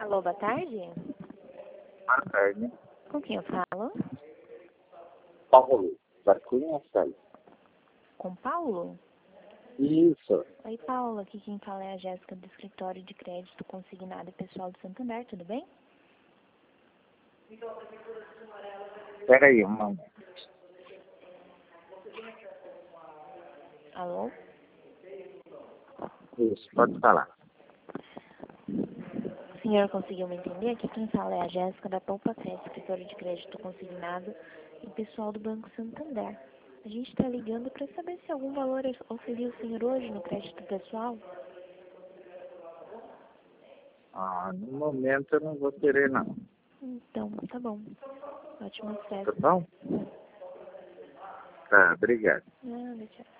Alô, boa tarde. Boa tarde. Com quem eu falo? Paulo, já conhece aí? Com Paulo? Isso. Oi, Paulo. Aqui quem fala é a Jéssica do Escritório de Crédito Consignado e Pessoal de Santander, tudo bem? Espera aí, um momento. Alô? Isso, pode falar. O senhor conseguiu me entender? Aqui quem fala é a Jéssica da Poupa Crédito, Escritório de Crédito Consignado e Pessoal do Banco Santander. A gente está ligando para saber se algum valor auxilia o senhor hoje no crédito pessoal. No momento eu não vou querer, não. Então, tá bom. Ótimas Tá festas. bom? Tá, obrigado. Nada, tchau.